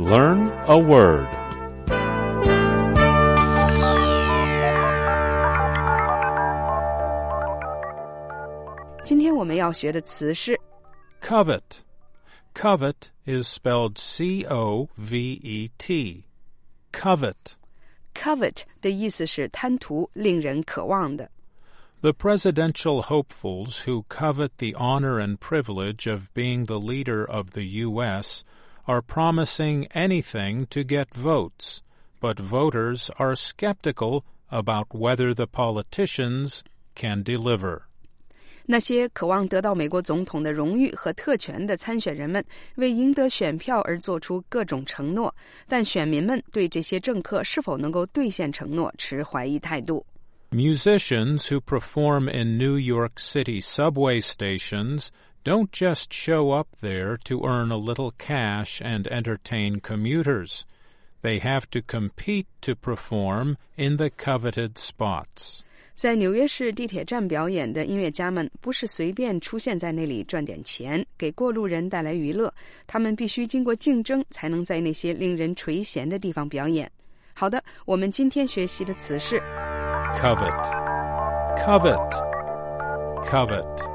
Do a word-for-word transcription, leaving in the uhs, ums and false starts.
Learn a word. Today 今天我们要学的词是 Covet. Covet is spelled C O V E T. Covet. covet 的意思是贪图、令人渴望的。 The presidential hopefuls who covet the honor and privilege of being the leader of the U S are promising anything to get votes, but voters are skeptical about whether the politicians can deliver. 那些渴望得到美国总统的荣誉和特权的参选人们，为赢得选票而做出各种承诺，但选民们对这些政客是否能够兑现承诺持怀疑态度。 Musicians who perform in New York City subway stations don't just show up there to earn a little cash and entertain commuters. They have to compete to perform in the coveted spots. 在纽约市地铁站表演的音乐家们不是随便出现在那里赚点钱，给过路人带来娱乐，他们必须经过竞争才能在那些令人垂涎的地方表演。好的，我们今天学习的词是 Covet. Covet. Covet.